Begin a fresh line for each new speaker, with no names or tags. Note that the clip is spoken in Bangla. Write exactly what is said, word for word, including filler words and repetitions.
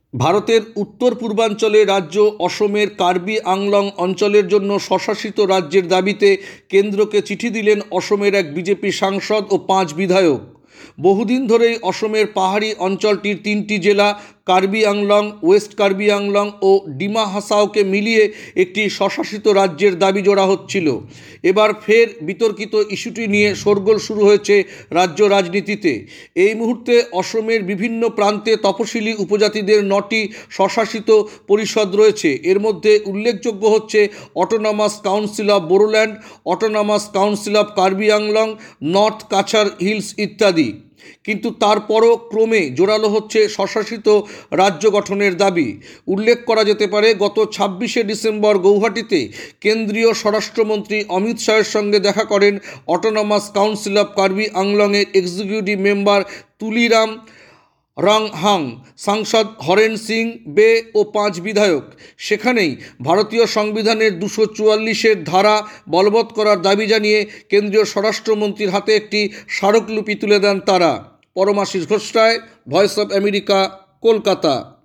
ভারতের উত্তর পূর্বাঞ্চলে রাজ্য অসমের কার্বি আংলং অঞ্চলের জন্য স্বশাসিত রাজ্যের দাবিতে কেন্দ্রকে চিঠি দিলেন অসমের এক বিজেপি সাংসদ ও পাঁচ বিধায়ক। বহুদিন ধরেই অসমের পাহাড়ি অঞ্চলটির তিনটি জেলা কার্বি আংলং, ওয়েস্ট কার্বি আংলং ও ডিমা হাসাওকে মিলিয়ে একটি স্বশাসিত রাজ্যের দাবি জোড়া হচ্ছিল। এবার ফের বিতর্কিত ইস্যুটি নিয়ে শোরগোল শুরু হয়েছে রাজ্য রাজনীতিতে। এই মুহূর্তে অসমের বিভিন্ন প্রান্তে তপশিলি উপজাতিদের নটি স্বশাসিত পরিষদ রয়েছে। এর মধ্যে উল্লেখযোগ্য হচ্ছে autonomous council of Bodoland, autonomous council of Karbi Anglong, north Cachar hills ইত্যাদি। কিন্তু তারপরও ক্রমে জোরালো হচ্ছে স্বশাসিত রাজ্য গঠনের দাবি। উল্লেখ করা যেতে পারে, গত ছাব্বিশে ডিসেম্বর গৌহাটিতে কেন্দ্রীয় স্বরাষ্ট্রমন্ত্রী অমিত শাহের সঙ্গে দেখা করেন অটোনমাস কাউন্সিল অফ কার্বি আংলংয়ের এক্সিকিউটিভ মেম্বার তুলিরাম রংহাং, সাংসদ হরেন সিং বে ও পাঁচ বিধায়ক। সেখানেই ভারতীয় সংবিধানের দুশো চুয়াল্লিশের ধারা বলবৎ করার দাবি জানিয়ে কেন্দ্রীয় স্বরাষ্ট্রমন্ত্রীর হাতে একটি স্মারকলিপি তুলে দেন তারা। Paramashis Ghosh Ray, voice of America, Kolkata.